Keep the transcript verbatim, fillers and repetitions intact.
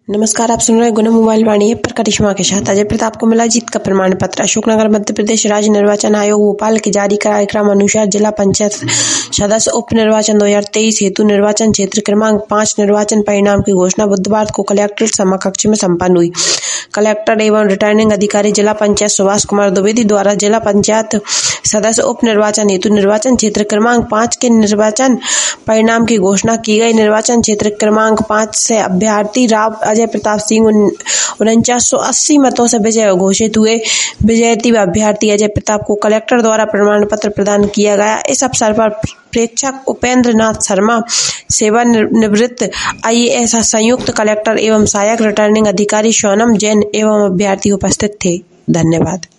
नमस्कार, आप सुन रहे हैं गुना मोबाइल वाणी है पर करिश्मा के साथ। अजय प्रताप को मिला जीत का प्रमाण पत्र। अशोकनगर मध्य प्रदेश राज्य निर्वाचन आयोग भोपाल के जारी कार्यक्रम अनुसार जिला पंचायत सदस्य उप निर्वाचन दो हजार तेईस हेतु निर्वाचन क्षेत्र क्रमांक पाँच निर्वाचन परिणाम की घोषणा बुधवार को कलेक्ट्रेट समकक्ष में संपन्न हुई। कलेक्टर एवं रिटर्निंग अधिकारी जिला पंचायत सुभाष कुमार द्विवेदी द्वारा जिला पंचायत सदस्य उप निर्वाचन हेतु निर्वाचन क्षेत्र क्रमांक पाँच के निर्वाचन परिणाम की घोषणा की गई। निर्वाचन क्षेत्र क्रमांक पाँच से अभ्यर्थी राव अजय प्रताप सिंह उनचास सौ अस्सी मतों से विजय घोषित हुए। विजयी अभ्यर्थी अजय प्रताप को कलेक्टर द्वारा प्रमाण पत्र प्रदान किया गया। इस अवसर पर प्रेक्षक उपेंद्र नाथ शर्मा, सेवानिवृत्त आई ए एस संयुक्त कलेक्टर एवं सहायक रिटर्निंग अधिकारी सोनम जैन एवं अभ्यर्थी उपस्थित थे। धन्यवाद।